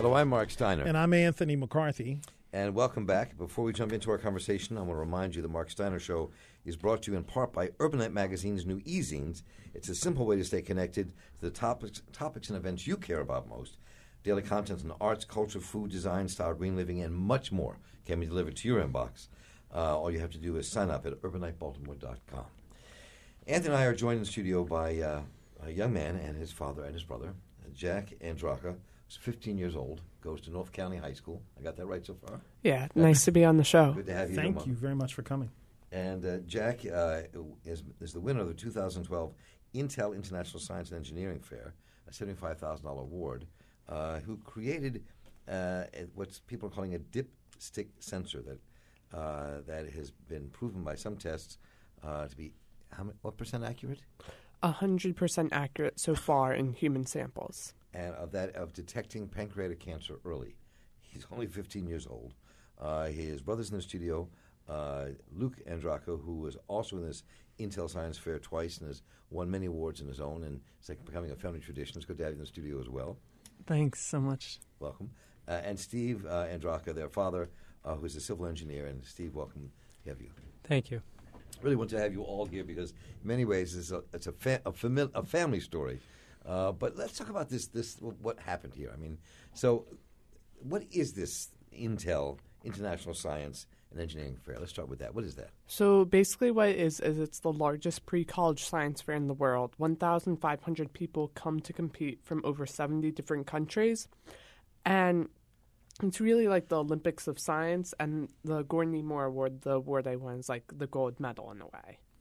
Hello, I'm Mark Steiner. And I'm Anthony McCarthy. And welcome back. Before we jump into our conversation, I want to remind you the Mark Steiner Show is brought to you in part by Urbanite Magazine's new e-zines. It's a simple way to stay connected to the topics and events you care about most. Daily content on arts, culture, food, design, style, green living, and much more can be delivered to your inbox. All you have to do is sign up at urbanitebaltimore.com. Anthony and I are joined in the studio by a young man and his father and his brother, Jack Andraka, who's 15 years old, goes to North County High School. I got that right so far? Yeah, nice to be on the show. Good to have you. Thank you very much for coming. And Jack is the winner of the 2012 Intel International Science and Engineering Fair, a $75,000 award, who created what people are calling a dipstick sensor that has been proven by some tests to be what percent accurate? 100% accurate so far in human samples. And of detecting pancreatic cancer early. He's only 15 years old. His brother's in the studio, Luke Andraka, who was also in this Intel Science Fair twice and has won many awards in his own, and it's like becoming a family tradition. It's good to have you in the studio as well. Thanks so much. Welcome. And Steve Andraka, their father, who's a civil engineer. And Steve, welcome to have you. Thank you. Really want to have you all here because in many ways it's a family story. But let's talk about this what happened here. I mean, so what is this Intel International Science and Engineering Fair? Let's start with that. What is that? So basically what it is it's the largest pre-college science fair in the world. 1,500 people come to compete from over 70 different countries. And it's really like the Olympics of science, and the Gordon Moore Award, the award I won, is like the gold medal in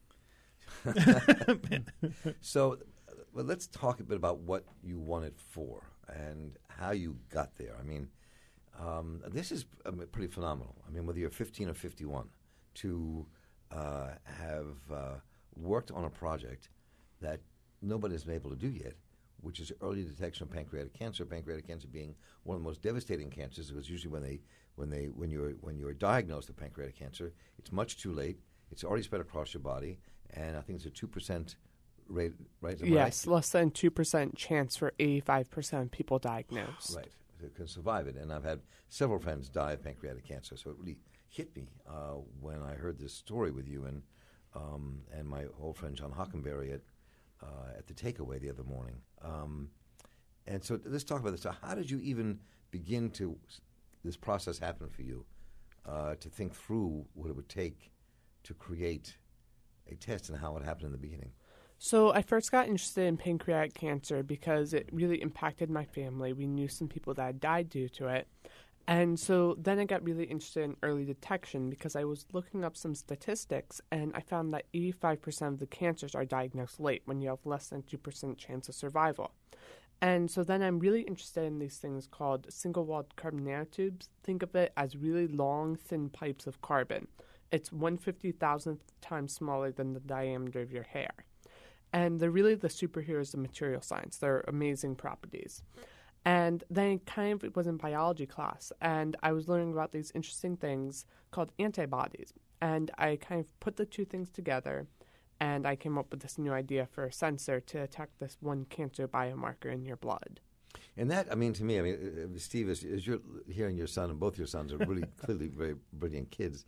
a way. So well, let's talk a bit about what you won it for and how you got there. I mean, this is pretty phenomenal. I mean, whether you're 15 or 51, to have worked on a project that nobody's been able to do yet, which is early detection of pancreatic cancer. Pancreatic cancer being one of the most devastating cancers, because usually when you're diagnosed with pancreatic cancer, it's much too late. It's already spread across your body, and I think it's a 2% rate, right? Yes, less than 2% chance for 85% of people diagnosed. Right, they can survive it. And I've had several friends die of pancreatic cancer, so it really hit me when I heard this story with you and my old friend John Hockenberry at the Takeaway the other morning. And so let's talk about this. So how did you even begin this process happen for you, to think through what it would take to create a test and how it happened in the beginning? So I first got interested in pancreatic cancer because it really impacted my family. We knew some people that had died due to it. And so then I got really interested in early detection because I was looking up some statistics, and I found that 85% of the cancers are diagnosed late when you have less than 2% chance of survival. And so then I'm really interested in these things called single-walled carbon nanotubes. Think of it as really long, thin pipes of carbon. It's 1/50,000th time smaller than the diameter of your hair. And they're really the superheroes of material science. They're amazing properties. And then it was in biology class, and I was learning about these interesting things called antibodies. And I kind of put the two things together, and I came up with this new idea for a sensor to detect this one cancer biomarker in your blood. And that, I mean, to me, Steve, as you're hearing your son, and both your sons are really clearly very brilliant kids,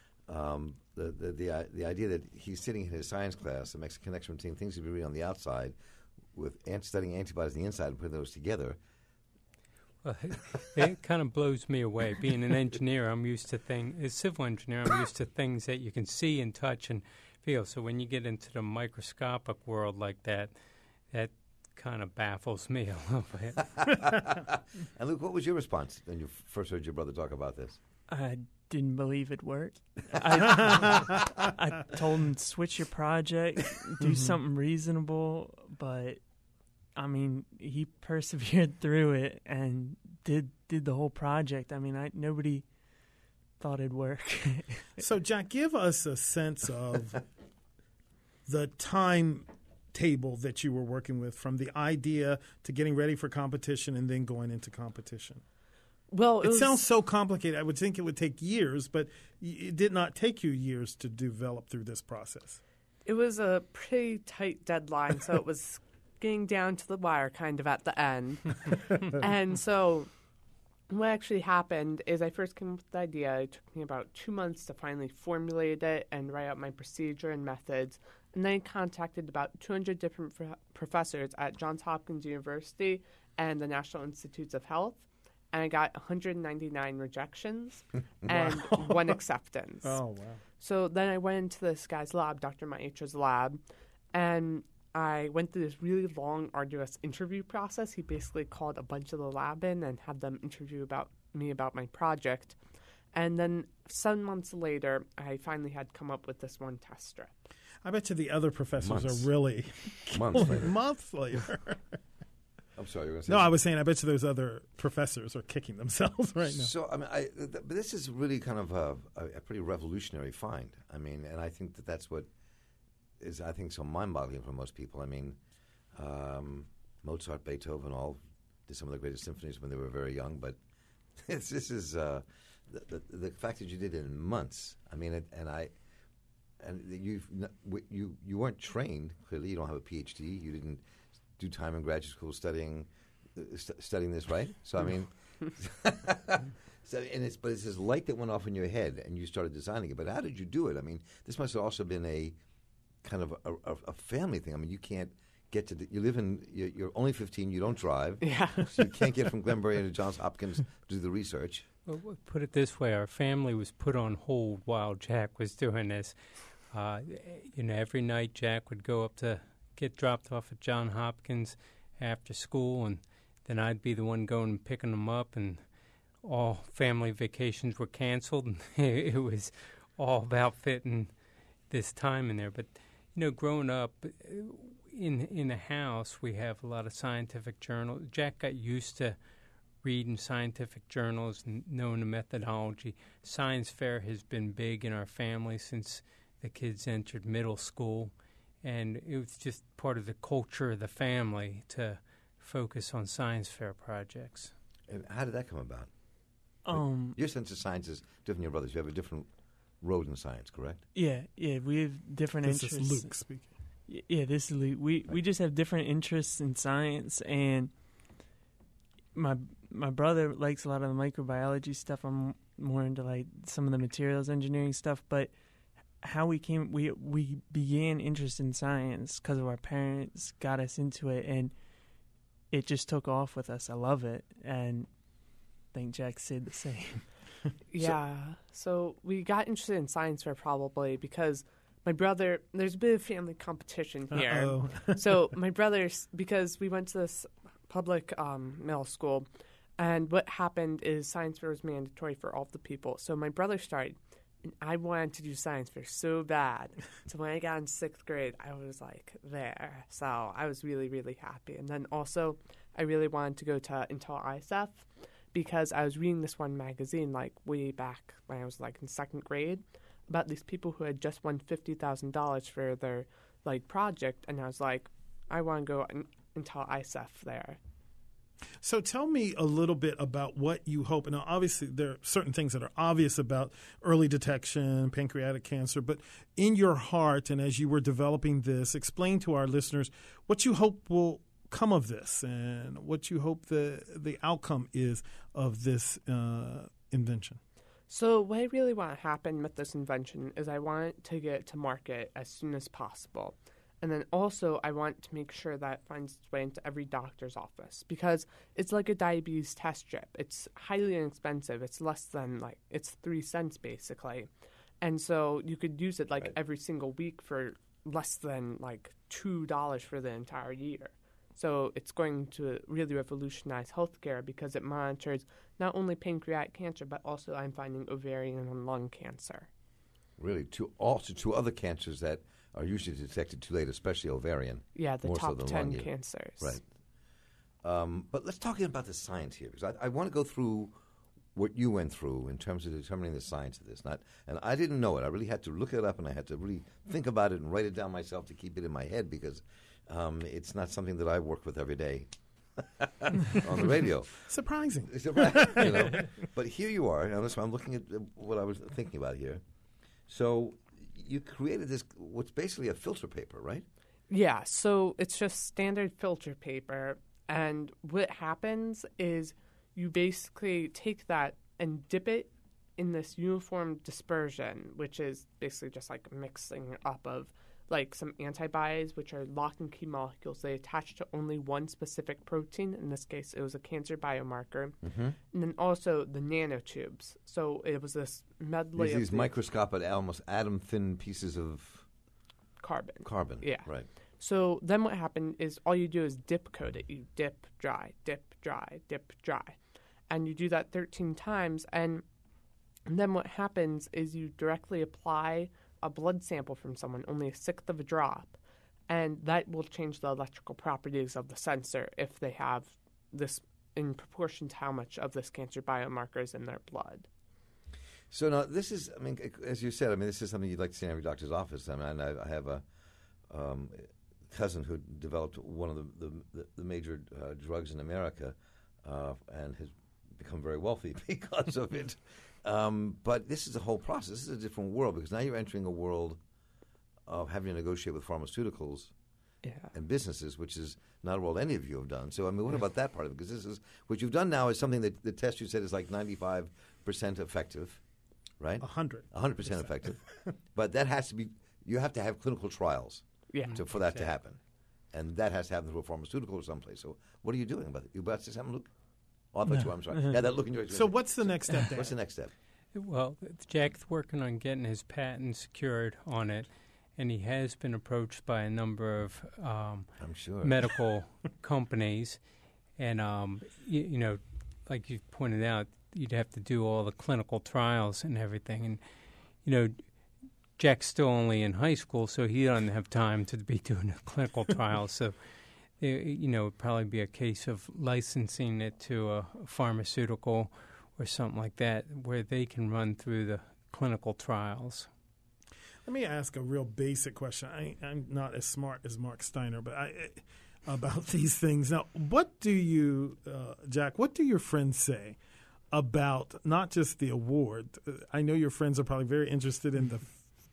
the idea that he's sitting in his science class and makes a connection between things he's reading on the outside with studying antibodies on the inside and putting those together. Well, it kind of blows me away. Being an engineer, a civil engineer, I'm used to things that you can see and touch and feel. So when you get into the microscopic world like that, that kind of baffles me a little bit. And Luke, what was your response when you first heard your brother talk about this? I didn't believe it worked. I told him, switch your project, do something reasonable, but I mean, he persevered through it and did the whole project. I mean, nobody thought it'd work. So, Jack, give us a sense of the timetable that you were working with, from the idea to getting ready for competition and then going into competition. Well, it sounds so complicated. I would think it would take years, but it did not take you years to develop through this process. It was a pretty tight deadline, so it was getting down to the wire kind of at the end. And so What actually happened is I first came up with the idea. It took me about 2 months to finally formulate it and write out my procedure and methods. And then I contacted about 200 different professors at Johns Hopkins University and the National Institutes of Health. And I got 199 rejections and one acceptance. Oh, wow. So then I went into this guy's lab, Dr. Maetra's lab, and I went through this really long, arduous interview process. He basically called a bunch of the lab in and had them interview about my project. And then 7 months later, I finally had come up with this one test strip. I bet you the other professors Months. are really Months later. months later. I'm sorry, you were going to say No, I something. was saying I bet you those other professors are kicking themselves right now. So, I mean, but this is really kind of a pretty revolutionary find. I mean, and I think that's what is, I think, so mind-boggling for most people. I mean, Mozart, Beethoven all did some of the greatest symphonies when they were very young, but this is the fact that you did it in months. I mean, you weren't trained. Clearly, you don't have a PhD. You didn't do time in graduate school studying this, right? So I mean, but it's this light that went off in your head, and you started designing it. But how did you do it? I mean, this must have also been a kind of a family thing. I mean, you can't get to you live in you're only 15. You don't drive. Yeah. So you can't get from Glenbury to Johns Hopkins to do the research. Well, we'll put it this way: our family was put on hold while Jack was doing this. Every night Jack would go up to get dropped off at Johns Hopkins after school, and then I'd be the one going and picking him up, and all family vacations were canceled, and it was all about fitting this time in there. But, growing up in a house, we have a lot of scientific journals. Jack got used to reading scientific journals and knowing the methodology. Science fair has been big in our family since the kids entered middle school. And it was just part of the culture of the family to focus on science fair projects. And how did that come about? Your sense of science is different than your brothers. You have a different road in science, correct? Yeah, we have different This interests. is Luke speaking. Yeah, this is Luke. We just have different interests in science, and my brother likes a lot of the microbiology stuff. I'm more into like some of the materials engineering stuff, but how we began interest in science because of our parents got us into it, and it just took off with us. I love it, and I think Jack said the same. Yeah. So we got interested in science fair probably because my brother, there's a bit of family competition here. Uh-oh. So my brothers, because we went to this public middle school, and what happened is science fair was mandatory for all the people. So my brother started, and I wanted to do science fair so bad. So when I got in 6th grade, I was like there. So I was really, really happy. And then also, I really wanted to go to Intel ISF because I was reading this one magazine like way back when I was like in 2nd grade about these people who had just won $50,000 for their like project, and I was like, I want to go Intel ISF there. So tell me a little bit about what you hope. Now, obviously, there are certain things that are obvious about early detection, pancreatic cancer, but in your heart and as you were developing this, explain to our listeners what you hope will come of this and what you hope the outcome is of this invention. So what I really want to happen with this invention is I want to get it to market as soon as possible. And then also I want to make sure that it finds its way into every doctor's office because it's like a diabetes test strip. It's highly inexpensive. It's less than it's 3 cents basically. And so you could use it every single week for less than $2 for the entire year. So it's going to really revolutionize healthcare because it monitors not only pancreatic cancer, but also I'm finding ovarian and lung cancer. Really, two other cancers that are usually detected too late, especially ovarian. Yeah, the more so top than 10 lung, cancers. Right. But let's talk about the science here, because I want to go through what you went through in terms of determining the science of this. And I didn't know it. I really had to look it up, and I had to really think about it and write it down myself to keep it in my head, because it's not something that I work with every day on the radio. Surprising. But here you are. Now, I'm looking at what I was thinking about here. So you created this, what's basically a filter paper, right? Yeah, so it's just standard filter paper. And what happens is you basically take that and dip it in this uniform dispersion, which is basically just like mixing up of like some antibodies, which are lock and key molecules. They attach to only one specific protein. In this case, it was a cancer biomarker. Mm-hmm. And then also the nanotubes. So it was this medley These of microscopic, almost atom-thin pieces of carbon. Yeah. Right. So then what happened is all you do is dip coat it. You dip, dry, dip, dry, dip, dry. And you do that 13 times. And then what happens is you directly apply a blood sample from someone, only a sixth of a drop, and that will change the electrical properties of the sensor if they have this in proportion to how much of this cancer biomarker is in their blood. So now this is, I mean, as you said, I mean, this is something you'd like to see in every doctor's office. I mean, I have a cousin who developed one of the major drugs in America and has become very wealthy because of it. But this is a whole process. This is a different world because now you're entering a world of having to negotiate with pharmaceuticals and businesses, which is not a world any of you have done. So, I mean, what about that part of it? Because this is what you've done now is something that the test you said is like 95% effective, right? 100% effective. But that has to be, you have to have clinical trials for that to happen. And that has to happen through a pharmaceutical or someplace. So, what are you doing about it? You about to say something, Luke? Oh, I thought you were. I'm sorry. Yeah, that look in your. So what's the next step there? What's the next step? Well, Jack's working on getting his patent secured on it, and he has been approached by a number of I'm sure. medical companies. And, you know, like you pointed out, you'd have to do all the clinical trials and everything. And, you know, Jack's still only in high school, so he doesn't have time to be doing the clinical trials. So, you know, it'd probably be a case of licensing it to a pharmaceutical or something like that where they can run through the clinical trials. Let me ask a real basic question. I'm not as smart as Mark Steiner, but about these things. Now, what do you, Jack, what do your friends say about not just the award? I know your friends are probably very interested in the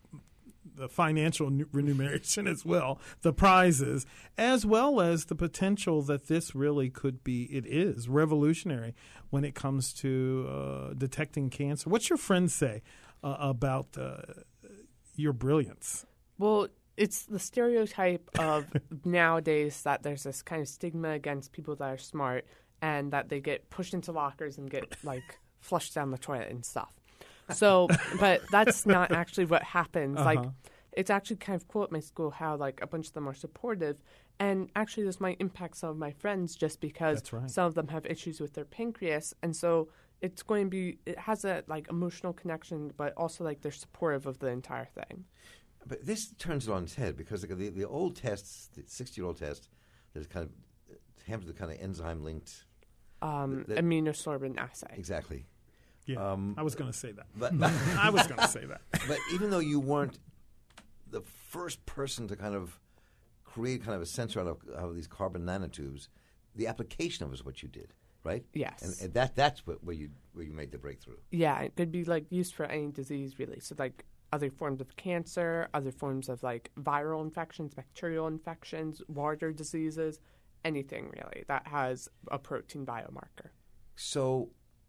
financial remuneration as well, the prizes, as well as the potential that this really could be, it is revolutionary when it comes to detecting cancer. What's your friends say about your brilliance? Well, it's the stereotype of nowadays that there's this kind of stigma against people that are smart and that they get pushed into lockers and get like flushed down the toilet and stuff. So, but that's not actually what happens. Like, it's actually kind of cool at my school how, like, a bunch of them are supportive. And actually, this might impact some of my friends just because some of them have issues with their pancreas. And so it's going to be, it has a, like, emotional connection, but also, like, they're supportive of the entire thing. But this turns it on its head because the old tests, the 60-year-old test, that is kind of hampered the kind of enzyme-linked... immunosorbent assay. Exactly. Yeah, I was going to say that. But I was going to say that. But even though you weren't the first person to kind of create kind of a sensor out of these carbon nanotubes, the application of it is what you did, right? Yes. And that's where you made the breakthrough. Yeah, it could be like used for any disease really. So like other forms of cancer, other forms of like viral infections, bacterial infections, water diseases, anything really that has a protein biomarker. So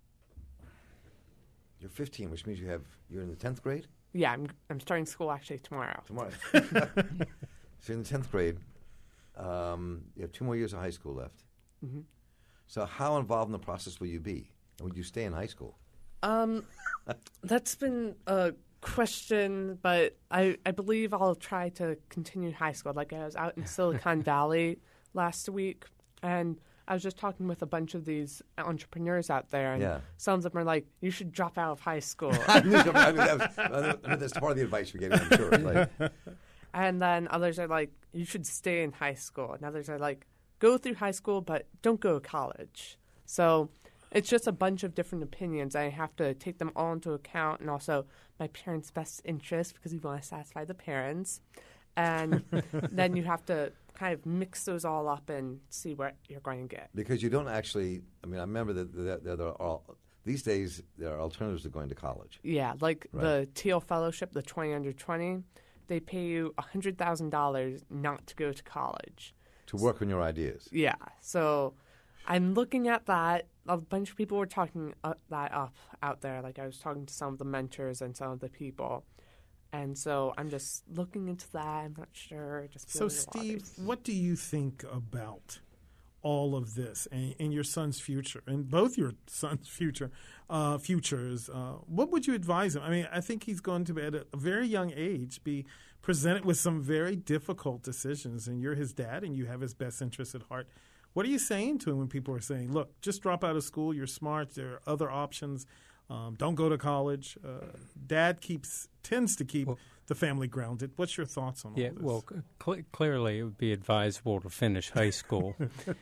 you're 15, which means you're in the 10th grade? Yeah, I'm starting school actually tomorrow. So you're in the 10th grade. You have 2 more years of high school left. Mm-hmm. So how involved in the process will you be? And would you stay in high school? That's been a question, but I believe I'll try to continue high school. Like I was out in Silicon Valley last week, and I was just talking with a bunch of these entrepreneurs out there, and some of them are like, you should drop out of high school. I mean, that's part of the advice you're getting, I'm sure. Like. And then others are like, you should stay in high school. And others are like, go through high school, but don't go to college. So it's just a bunch of different opinions. I have to take them all into account, and also my parents' best interest, because you want to satisfy the parents. And then you have to kind of mix those all up and see what you're going to get. Because you don't actually, I mean, I remember that there are, these days there are alternatives to going to college. Yeah, like the Teal Fellowship, the 20 under 20, they pay you $100,000 not to go to college. To work on your ideas. Yeah, so I'm looking at that. A bunch of people were talking that up out there. Like I was talking to some of the mentors and some of the people. And so I'm just looking into that. I'm not sure. Just So, feeling the Steve, waters. what do you think about all of this and your son's future, and both your son's futures? What would you advise him? I mean, I think he's going to, at a very young age, be presented with some very difficult decisions, and you're his dad, and you have his best interests at heart. What are you saying to him when people are saying, look, just drop out of school, you're smart, there are other options, don't go to college? Dad tends to keep the family grounded. What's your thoughts on all this? Well, clearly it would be advisable to finish high school.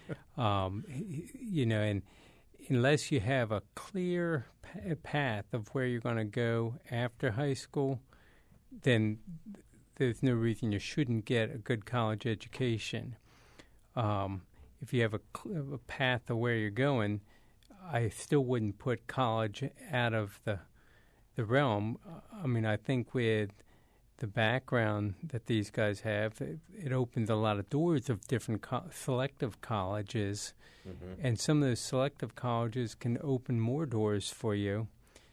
And unless you have a clear path of where you're going to go after high school, then there's no reason you shouldn't get a good college education. If you have a path of where you're going, I still wouldn't put college out of the realm. I mean, I think with the background that these guys have, it opens a lot of doors of different selective colleges. Mm-hmm. And some of those selective colleges can open more doors for you.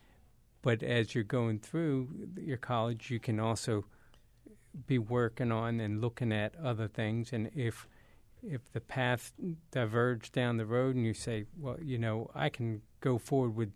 But as you're going through your college, you can also be working on and looking at other things. And if the path diverges down the road and you say, well, I can go forward with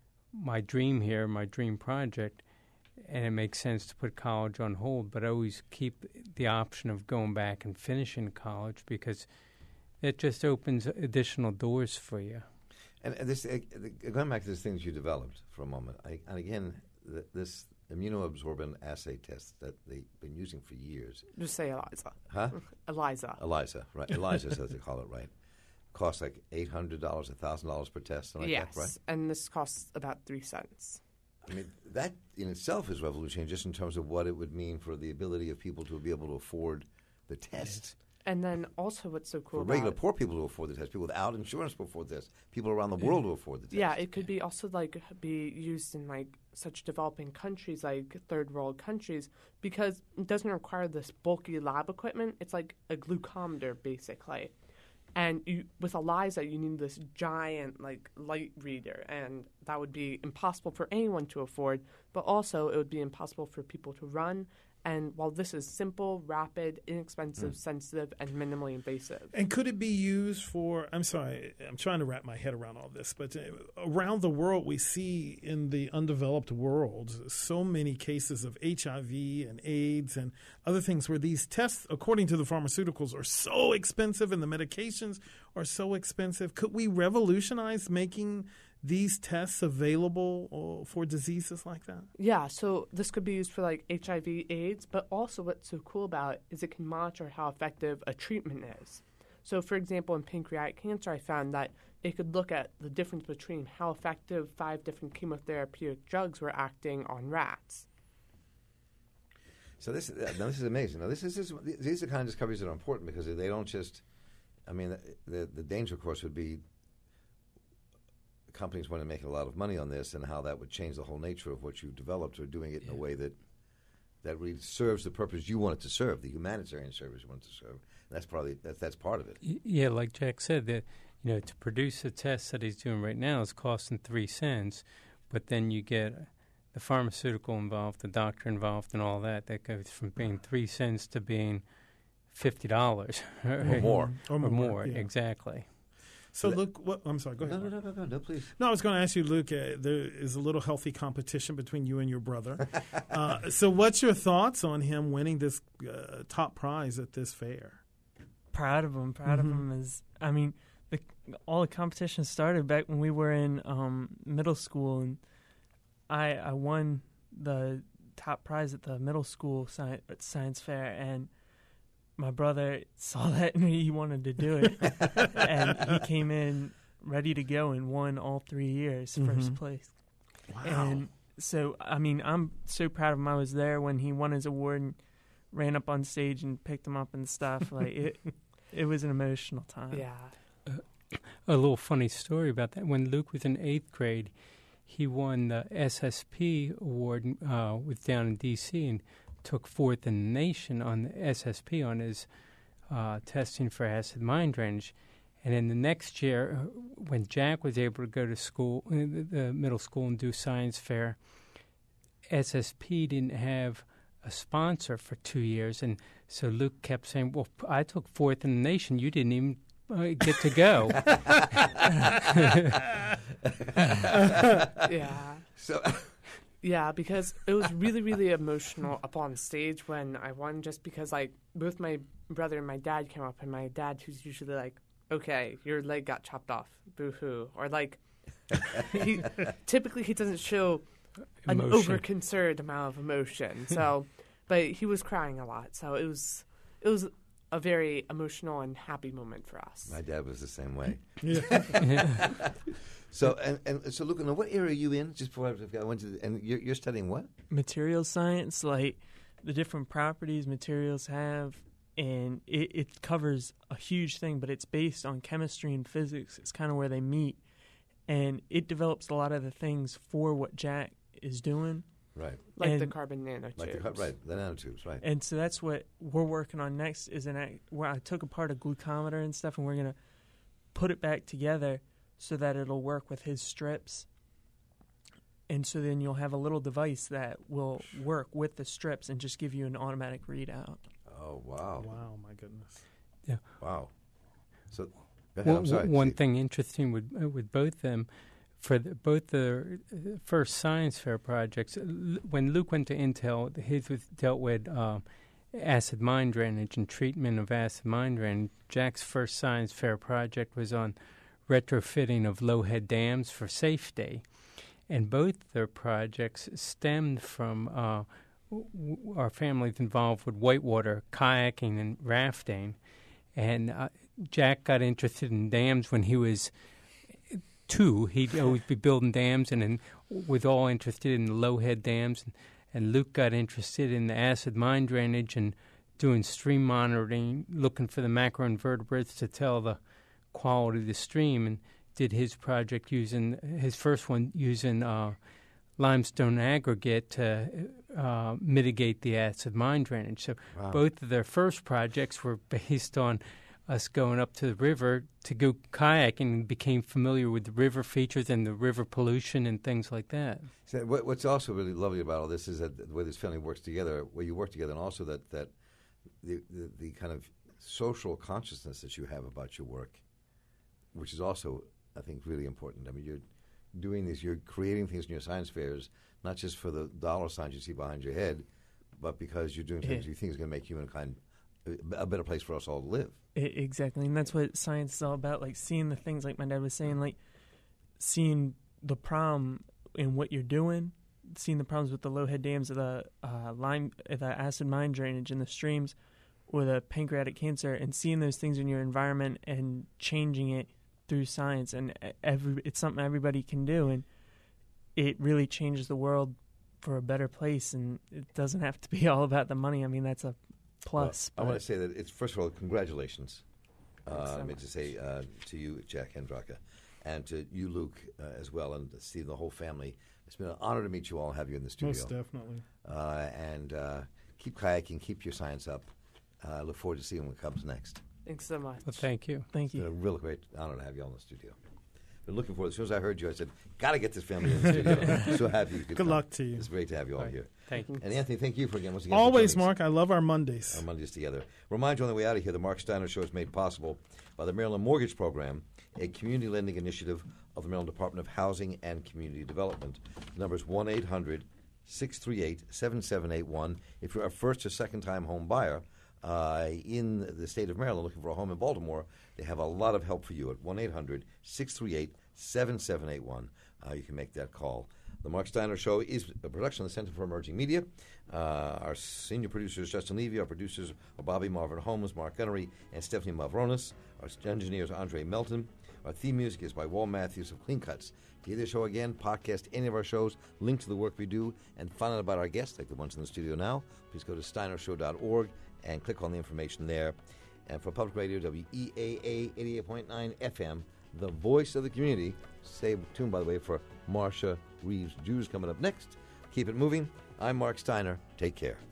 my dream here, my dream project, and it makes sense to put college on hold, but always keep the option of going back and finishing college, because it just opens additional doors for you. And this, going back to the things you developed for a moment, and again, this immunoabsorbent assay test that they've been using for years. Just say Eliza. Huh? Eliza, right. Eliza is as they call it, right? Costs like $800, $1,000 per test, something like that, right? Yes, and this costs about 3 cents. I mean, that in itself is revolutionary just in terms of what it would mean for the ability of people to be able to afford the test. And then also what's so cool for regular poor people to afford the test, people without insurance to afford this, people around the world to afford the test. Yeah, it could be also be used in such developing countries, like third world countries, because it doesn't require this bulky lab equipment. It's like a glucometer basically. And with ELISA, you need this giant light reader, and that would be impossible for anyone to afford, but also it would be impossible for people to run. And while this is simple, rapid, inexpensive, sensitive, and minimally invasive. And could it be used for, I'm sorry, I'm trying to wrap my head around all this, but around the world we see in the undeveloped world so many cases of HIV and AIDS and other things where these tests, according to the pharmaceuticals, are so expensive and the medications are so expensive. Could we revolutionize making these tests available for diseases like that? Yeah, so this could be used for HIV, AIDS, but also what's so cool about it is it can monitor how effective a treatment is. So, for example, in pancreatic cancer, I found that it could look at the difference between how effective 5 different chemotherapeutic drugs were acting on rats. So this is amazing. Now these are the kind of discoveries that are important because they don't just. I mean, the danger, of course, would be companies want to make a lot of money on this, and how that would change the whole nature of what you developed, or doing it in a way that really serves the purpose you want it to serve, the humanitarian service you want it to serve. And that's part of it. Yeah, like Jack said, that to produce a test that he's doing right now is costing 3 cents, but then you get the pharmaceutical involved, the doctor involved, and all that. That goes from being 3 cents to being $50 or more. Or more, yeah. Exactly. So, Luke, I'm sorry, go ahead. No, please. No, I was going to ask you, Luke, there is a little healthy competition between you and your brother. So what's your thoughts on him winning this top prize at this fair? Proud of him. Proud of him. All the competition started back when we were in middle school, and I won the top prize at the middle school science fair, and my brother saw that and he wanted to do it. And he came in ready to go and won all 3 years, first place. Wow. And so, I'm so proud of him. I was there when he won his award and ran up on stage and picked him up and stuff. It was an emotional time. Yeah. A little funny story about that. When Luke was in 8th grade, he won the SSP award with down in D.C. and took 4th in the nation on the SSP on his testing for acid mine drainage. And then the next year, when Jack was able to go to school, the middle school, and do science fair, SSP didn't have a sponsor for 2 years. And so Luke kept saying, well, I took fourth in the nation. You didn't even get to go. Yeah. So, Yeah, because it was really, really emotional up on stage when I won, just because, like, both my brother and my dad came up, and my dad, who's usually like, okay, your leg got chopped off, boo-hoo. Or, like, typically he doesn't show an Emotion. over-concerned amount of emotion. So, but he was crying a lot. So it was a very emotional and happy moment for us. my dad was the same way. Yeah. So so, Luke, now what area are you in? Just before I went to, and you're studying what? Material science, like the different properties materials have, and it covers a huge thing, but it's based on chemistry and physics. It's kind of where they meet, and it develops a lot of the things for what Jack is doing. Right. Like the And- carbon nanotubes. The nanotubes, right. And so that's what we're working on next, is where I took apart a glucometer and stuff, and we're going to put it back together so that it'll work with his strips. And so then you'll have a little device that will work with the strips and just give you an automatic readout. Oh, wow. Wow, my goodness. Wow. So, go ahead, I'm sorry. One thing interesting with both of them, for both the first science fair projects, when Luke went to Intel, his was dealt with acid mine drainage and treatment of acid mine drainage. Jack's first science fair project was on retrofitting of low-head dams for safety. And both their projects stemmed from our families involved with whitewater kayaking and rafting. And Jack got interested in dams when he was 2. He'd always be building dams, and then was all interested in the low-head dams. And Luke got interested in the acid mine drainage and doing stream monitoring, looking for the macroinvertebrates to tell the quality of the stream, and did his project his first one using limestone aggregate to mitigate the acid mine drainage. So both of their first projects were based on us going up to the river to go kayaking, and became familiar with the river features and the river pollution and things like that. So what's also really lovely about all this is that the way this family works together, where you work together, and also that the kind of social consciousness that you have about your work, which is also, I think, really important. I mean, you're doing this, you're creating things in your science fairs, not just for the dollar signs you see behind your head, but because you're doing things you think is going to make humankind a better place for us all to live. Exactly, and that's what science is all about, like seeing the things, like my dad was saying, like seeing the problem in what you're doing, seeing the problems with the low-head dams, the acid mine drainage in the streams, or the pancreatic cancer, and seeing those things in your environment and changing it through science. And it's something everybody can do, and it really changes the world for a better place, and it doesn't have to be all about the money. I mean, that's a plus. I want to say that it's, first of all, congratulations. Thanks so I mean, much. to say to you, Jack Hendraka, and to you, Luke, as well, and Steve, the whole family. It's been an honor to meet you all and have you in the studio. Most definitely. And keep kayaking, keep your science up. I look forward to seeing what comes next. Thanks so much. Well, thank you. Thank It's been you. a real great honor to have you all in the studio. Been looking forward. As soon as I heard you, I said, "Got to get this family in the studio." So happy you could Good come. luck to you. It's great to have you all Right. here. Thank you. And Anthony, thank you for once again. Always, for joining us Mark. I love our Mondays. on Mondays together. Remind you on the way out of here, the Mark Steiner Show is made possible by the Maryland Mortgage Program, a community lending initiative of the Maryland Department of Housing and Community Development. The number is 1-800-638-7781. If you're a first or second-time home buyer in the state of Maryland looking for a home in Baltimore, they have a lot of help for you at 1-800-638-7781. You can make that call. The Mark Steiner Show is a production of the Center for Emerging Media. Our senior producer is Justin Levy. Our producers are Bobby Marvin Holmes, Mark Gunnery, and Stephanie Mavronis. Our engineer is Andre Melton. Our theme music is by Wal Matthews of Clean Cuts. To hear the show again, podcast any of our shows, link to the work we do, and find out about our guests, like the ones in the studio now, please go to steinershow.org and click on the information there. And for Public Radio, WEAA 88.9 FM, the voice of the community. Stay tuned, by the way, for Marsha Reeves Jews coming up next. Keep it moving. I'm Mark Steiner. Take care.